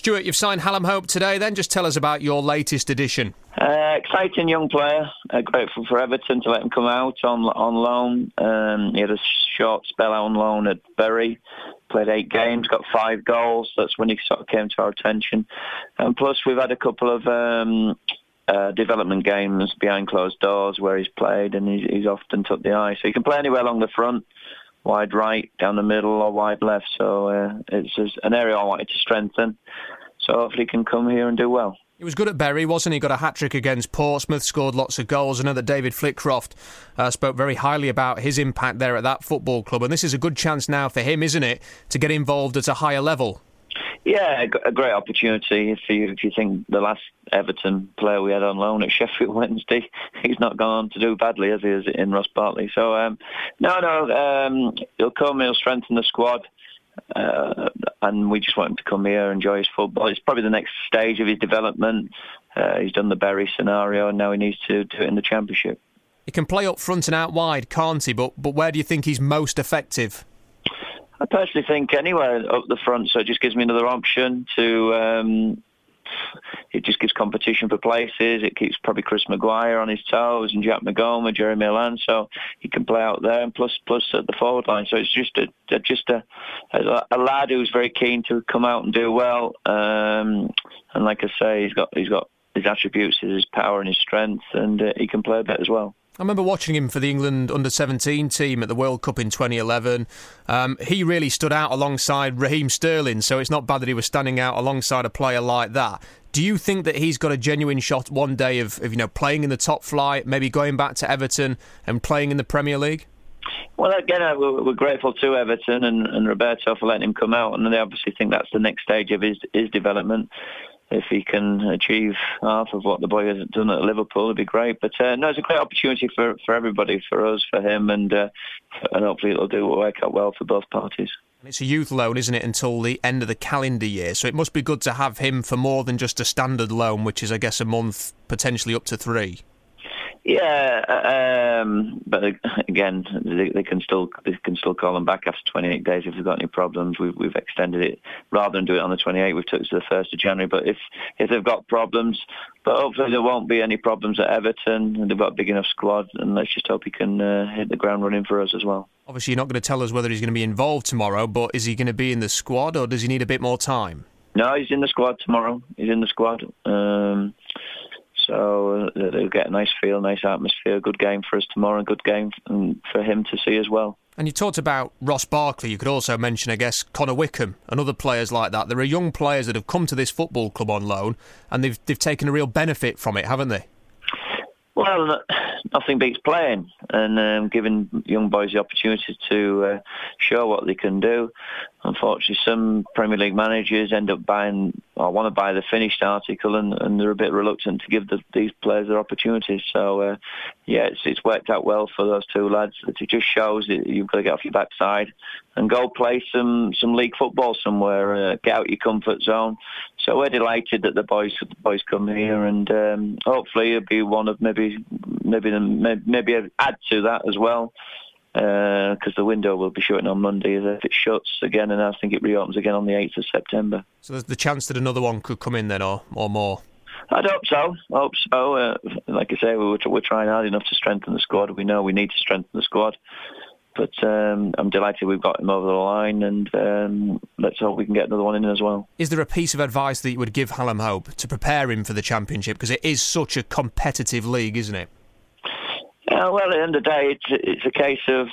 Stuart, you've signed Hallam Hope today then. Just tell us about your latest addition. Exciting young player. Grateful for Everton to let him come out on loan. He had a short spell out on loan at Bury. Played 8 games, got 5 goals. That's when he sort of came to our attention. And plus, we've had a couple of development games behind closed doors where he's played, and he's often took the eye. So he can play anywhere along the front, wide right, down the middle, or wide left. So it's an area I wanted to strengthen. So hopefully he can come here and do well. He was good at Bury, wasn't he? Got a hat-trick against Portsmouth, scored lots of goals. I know that David Flitcroft spoke very highly about his impact there at that football club. And this is a good chance now for him, isn't it, to get involved at a higher level? Yeah, a great opportunity. If you think the last Everton player we had on loan at Sheffield Wednesday, he's not gone on to do badly, has he, in Ross Barkley? So, he'll come, he'll strengthen the squad. And we just want him to come here and enjoy his football. It's probably the next stage of his development. He's done the Bury scenario, and now he needs to do it in the Championship. He can play up front and out wide, can't he? But where do you think he's most effective? I personally think anywhere up the front, so it just gives me another option to... it just gives competition for places. It keeps probably Chris Maguire on his toes and Jack McGowan, Jeremy Allan, so he can play out there, and plus at the forward line. So it's just a lad who's very keen to come out and do well. And like I say, he's got his attributes, his power and his strength, and he can play a bit as well. I remember watching him for the England under-17 team at the World Cup in 2011. He really stood out alongside Raheem Sterling, so it's not bad that he was standing out alongside a player like that. Do you think that he's got a genuine shot one day of playing in the top flight, maybe going back to Everton and playing in the Premier League? Well, again, we're grateful to Everton and Roberto for letting him come out, and they obviously think that's the next stage of his development. If he can achieve half of what the boy has done at Liverpool, it'd be great. But no, it's a great opportunity for everybody, for us, for him, and hopefully it'll work out well for both parties. And it's a youth loan, isn't it, until the end of the calendar year? So it must be good to have him for more than just a standard loan, which is, I guess, a month, potentially up to 3. Yeah, but again, they can still call them back after 28 days if they've got any problems. We've extended it rather than do it on the 28th. We've took it to the 1st of January. But if they've got problems, but hopefully there won't be any problems at Everton, and they've got a big enough squad. And let's just hope he can hit the ground running for us as well. Obviously, you're not going to tell us whether he's going to be involved tomorrow, but is he going to be in the squad, or does he need a bit more time? No, he's in the squad tomorrow. He's in the squad. So they'll get a nice feel, nice atmosphere, good game for us tomorrow, a good game for him to see as well. And you talked about Ross Barkley. You could also mention, I guess, Connor Wickham and other players like that. There are young players that have come to this football club on loan, and they've taken a real benefit from it, haven't they? Well, nothing beats playing and giving young boys the opportunity to show what they can do. Unfortunately, some Premier League managers end up buying or want to buy the finished article, and they're a bit reluctant to give these players their opportunities. So, it's worked out well for those two lads. It just shows that you've got to get off your backside and go play some league football somewhere, get out your comfort zone. So we're delighted that the boys come here, and hopefully it'll be one of maybe add to that as well, because the window will be shutting on Monday if it shuts again, and I think it reopens again on the 8th of September. So there's the chance that another one could come in then, or more? I'd hope so. Like I say, we're trying hard enough to strengthen the squad. We know we need to strengthen the squad. But I'm delighted we've got him over the line, and let's hope we can get another one in as well. Is there a piece of advice that you would give Hallam Hope to prepare him for the Championship? Because it is such a competitive league, isn't it? Well, at the end of the day, it's a case of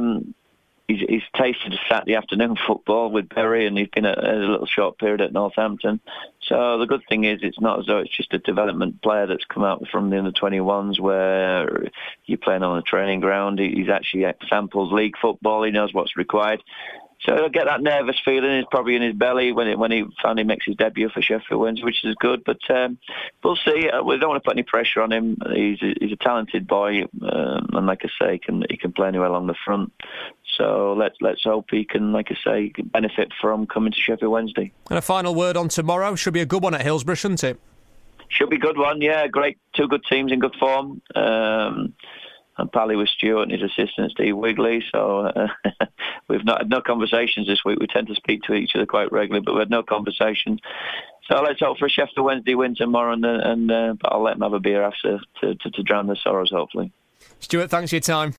he's tasted Saturday afternoon football with Bury, and he's been a little short period at Northampton. So the good thing is it's not as though it's just a development player that's come out from the under-21s where you're playing on a training ground. He's actually sampled league football. He knows what's required. So he'll get that nervous feeling. It's probably in his belly when he finally makes his debut for Sheffield Wednesday, which is good. But we'll see. We don't want to put any pressure on him. He's a talented boy, and like I say, he can play anywhere along the front. So let's hope he can, like I say, benefit from coming to Sheffield Wednesday. And a final word on tomorrow. Should be a good one at Hillsborough, shouldn't it? Should be a good one. Yeah, great. 2 good teams in good form. And Pally with Stuart and his assistant Steve Wigley. So we've not had no conversations this week. We tend to speak to each other quite regularly, but we had no conversation. So let's hope for a Sheffield Wednesday win tomorrow, but I'll let them have a beer after to drown their sorrows, hopefully. Stuart, thanks for your time.